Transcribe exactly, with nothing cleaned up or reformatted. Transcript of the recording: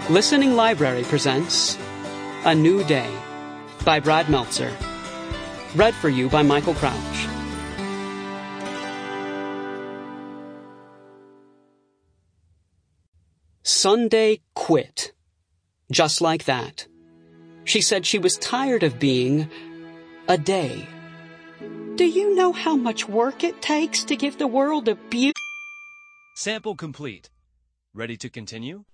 Listening Library presents A New Day by Brad Meltzer. Read for you by Michael Crouch. Sunday quit. Just like that. She said she was tired of being a day. Do you know how much work it takes to give the world a beautiful... Sample complete. Ready to continue?